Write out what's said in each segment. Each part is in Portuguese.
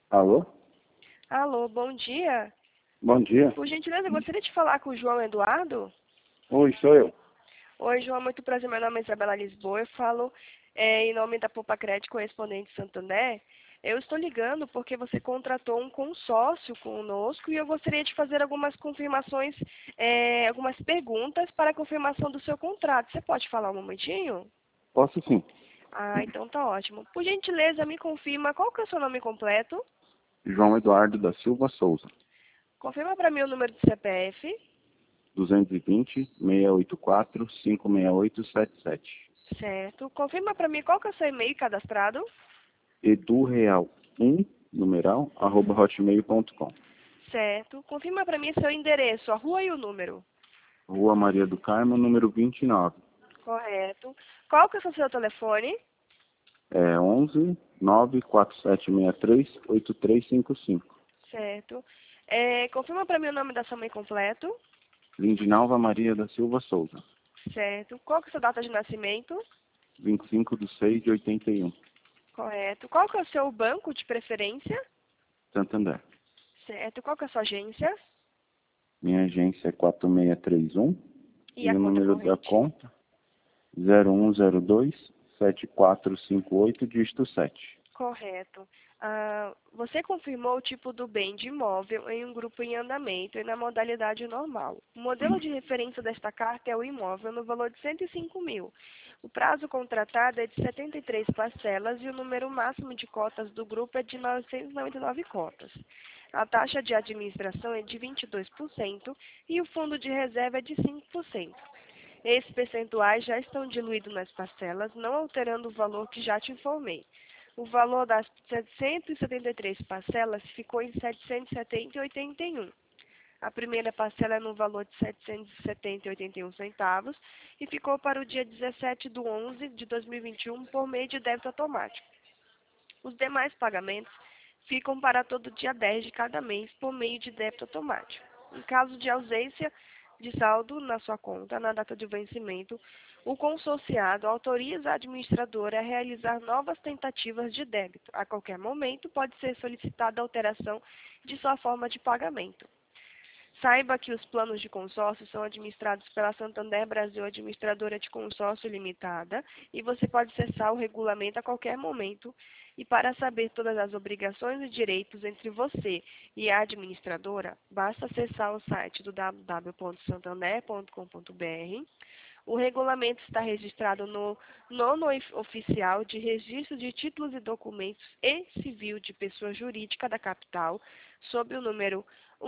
Alô? Alô, bom dia. Bom dia. Por gentileza, eu gostaria de falar com o João Eduardo. Oi, sou eu. Oi, João, muito prazer. Meu nome é Isabela Lisboa. Eu falo em nome da Poupa Crédito Correspondente Santander. Eu estou ligando porque você contratou um consórcio conosco e eu gostaria de fazer algumas confirmações, algumas perguntas para a confirmação do seu contrato. Você pode falar um momentinho? Posso sim. Ah, então tá ótimo. Por gentileza, me confirma qual que é o seu nome completo? João Eduardo da Silva Souza. Confirma para mim o número do CPF. 220-684-56877. Certo. Confirma para mim qual que é o seu e-mail cadastrado. edureal1, numeral, @hotmail.com. Certo. Confirma para mim seu endereço, a rua e o número. Rua Maria do Carmo, número 29. Correto. Qual que é o seu telefone? É 11 94763 8355. Certo. Confirma para mim o nome da sua mãe completo. Lindinalva Maria da Silva Souza. Certo. Qual que é a sua data de nascimento? 25/6/81. Correto. Qual que é o seu banco de preferência? Santander. Certo. Qual que é a sua agência? Minha agência é 4631 E e a o conta número da corrente? conta 0102-7458, dígito 7. Correto. Você confirmou o tipo do bem de imóvel em um grupo em andamento e na modalidade normal. O modelo de referência desta carta é o imóvel no valor de 105 mil. O prazo contratado é de 73 parcelas e o número máximo de cotas do grupo é de 999 cotas. A taxa de administração é de 22% e o fundo de reserva é de 5%. Esses percentuais já estão diluídos nas parcelas, não alterando o valor que já te informei. O valor das 773 parcelas ficou em 770,81. A primeira parcela é no valor de 770,81 centavos e ficou para o dia 17 de 11 de 2021 por meio de débito automático. Os demais pagamentos ficam para todo dia 10 de cada mês por meio de débito automático. Em caso de ausência de saldo na sua conta na data de vencimento, o consorciado autoriza a administradora a realizar novas tentativas de débito. A qualquer momento, pode ser solicitada a alteração de sua forma de pagamento. Saiba que os planos de consórcio são administrados pela Santander Brasil Administradora de Consórcio Limitada e você pode acessar o regulamento a qualquer momento. E para saber todas as obrigações e direitos entre você e a administradora, basta acessar o site do www.santander.com.br. O regulamento está registrado no nono oficial de registro de títulos e documentos e civil de pessoa jurídica da capital, sob o número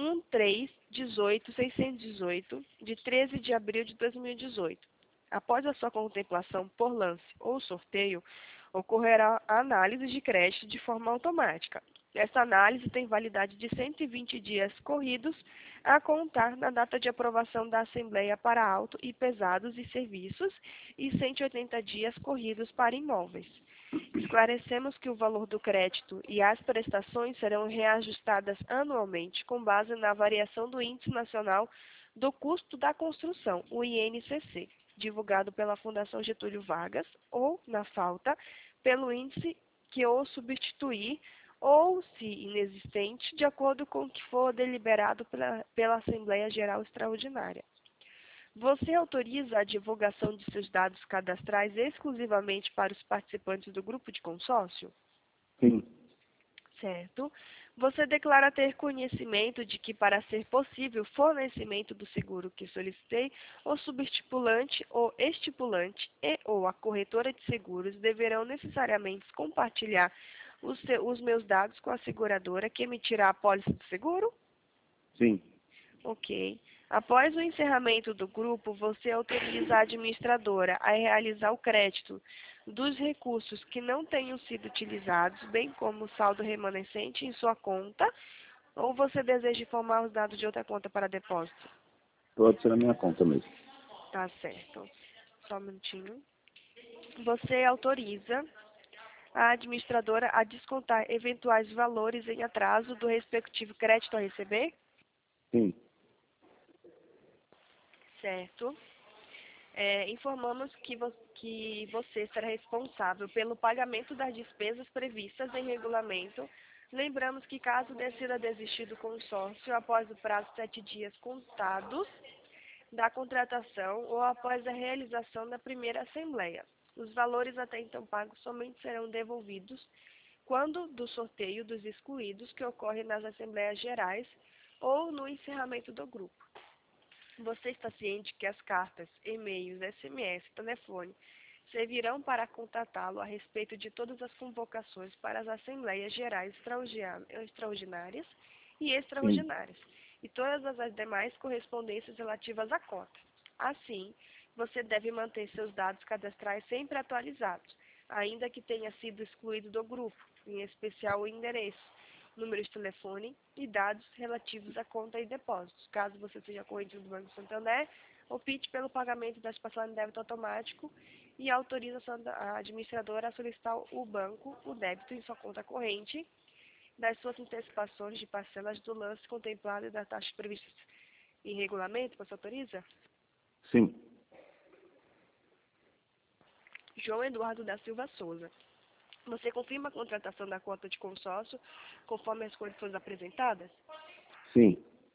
1318618, de 13 de abril de 2018. Após a sua contemplação por lance ou sorteio, ocorrerá a análise de crédito de forma automática. Essa análise tem validade de 120 dias corridos a contar na data de aprovação da Assembleia para auto e pesados e serviços e 180 dias corridos para imóveis. Esclarecemos que o valor do crédito e as prestações serão reajustadas anualmente com base na variação do Índice Nacional do Custo da Construção, o INCC, divulgado pela Fundação Getúlio Vargas, ou, na falta, pelo índice que o substituir ou, se inexistente, de acordo com o que for deliberado pela Assembleia Geral Extraordinária. Você autoriza a divulgação de seus dados cadastrais exclusivamente para os participantes do grupo de consórcio? Sim. Certo. Você declara ter conhecimento de que, para ser possível o fornecimento do seguro que solicitei, o subestipulante ou estipulante e ou a corretora de seguros deverão necessariamente compartilhar os meus dados com a seguradora que emitirá a pólice do seguro? Sim. Ok. Após o encerramento do grupo, você autoriza a administradora a realizar o crédito dos recursos que não tenham sido utilizados, bem como o saldo remanescente em sua conta, ou você deseja informar os dados de outra conta para depósito? Pode ser a minha conta mesmo. Tá certo. Só um minutinho. Você autoriza a administradora a descontar eventuais valores em atraso do respectivo crédito a receber? Sim. Certo. Informamos que você será responsável pelo pagamento das despesas previstas em regulamento Lembramos que caso decida desistir do consórcio após o prazo de 7 dias contados da contratação ou após a realização da primeira assembleia, os valores até então pagos somente serão devolvidos quando do sorteio dos excluídos que ocorre nas assembleias gerais ou no encerramento do grupo. Você está ciente que as cartas, e-mails, SMS, telefone servirão para contatá-lo a respeito de todas as convocações para as assembleias gerais extraordinárias e sim, extraordinárias e todas as demais correspondências relativas à cota. Assim, você deve manter seus dados cadastrais sempre atualizados, ainda que tenha sido excluído do grupo, em especial o endereço, número de telefone e dados relativos à conta e depósitos, caso você seja corrente do Banco Santander, opte pelo pagamento das parcelas em débito automático e autoriza a administradora a solicitar o banco o débito em sua conta corrente das suas antecipações de parcelas do lance contemplado e das taxas previstas em regulamento. Você autoriza? sim, João Eduardo da Silva Souza. Você confirma a contratação da cota de consórcio conforme as condições apresentadas? sim,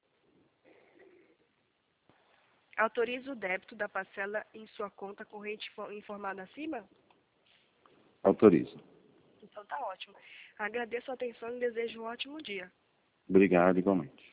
Autoriza o débito da parcela em sua conta corrente informada acima? autorizo. Então tá ótimo. Agradeço a atenção e desejo um ótimo dia. Obrigado, igualmente.